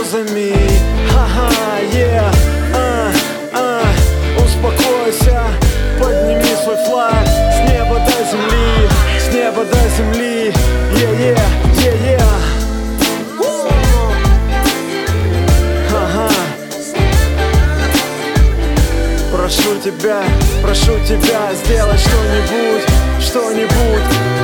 угрозами. Ха-ха, успокойся, подними свой флаг с неба до земли, с неба до земли. Прошу тебя, сделай что-нибудь, что-нибудь.